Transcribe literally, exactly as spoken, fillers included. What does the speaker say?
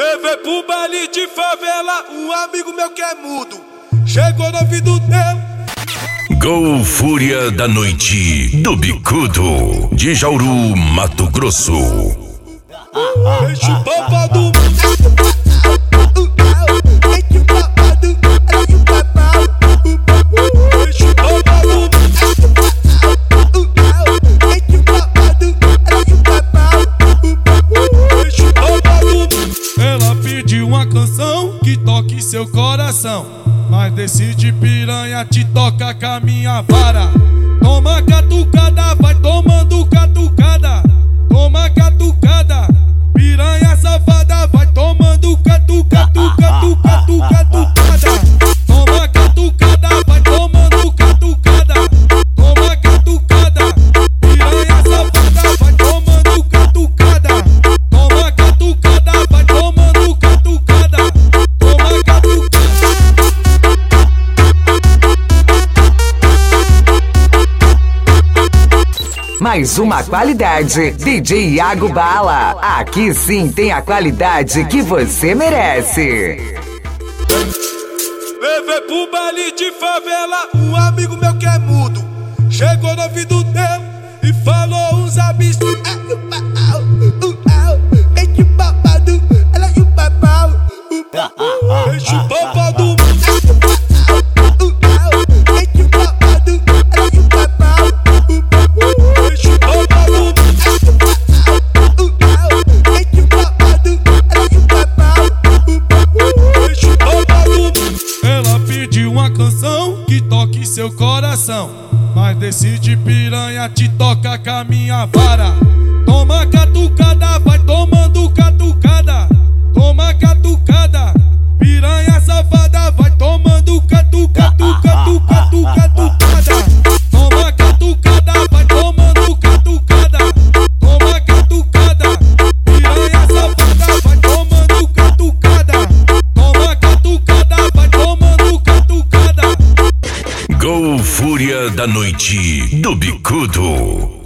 Levei pro baile de favela um amigo meu que é mudo. Chegou no ouvido teu. Gol Fúria da Noite do Bicudo, de Jauru, Mato Grosso. Deixa o papo do Ela pediu uma canção que toque seu coração, mas decide piranha te toca com a minha vara. Toma catucada, vai tomando catucada. Toma catucada, piranha safada, vai tomando catucatu, catu, catu, catucada. Toma catucada, vai tomando catucada. Toma catucada, piranha safada, vai tomando catucada. Toma catucada, vai tomando catucada. Toma catucada. Mais uma qualidade, D J Iago Bala. Aqui sim tem a qualidade que você merece. Levei pro baile de favela um amigo meu que é mudo. Chegou no ouvido teu e falou uns absurdos. Deixa o papo do Ela pediu uma canção que toque seu coração, mas decide piranha te toca com a minha vara. Toma catucada, vai tomando catucada. Toma catucada, piranha safada, vai tomando catu, catu, catu, catu, catucada. Toma catucada, vai tomando catucada. Toma catucada, piranha safada, vai tomando catucada. Toma catucada, vai tomando catucada. Gol Fúria da Noite do Bicudo.